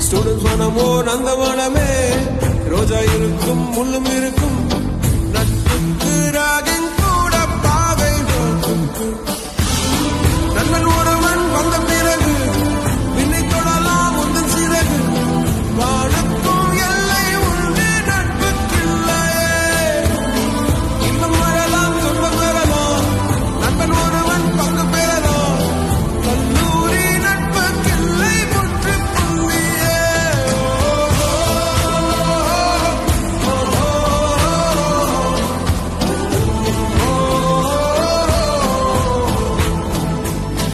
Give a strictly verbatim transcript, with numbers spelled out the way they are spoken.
students மனமோ நந்தவனமே, ரோஜா இருக்கும் முள்ளும் இருக்கும், நட்புக்கு ராகம்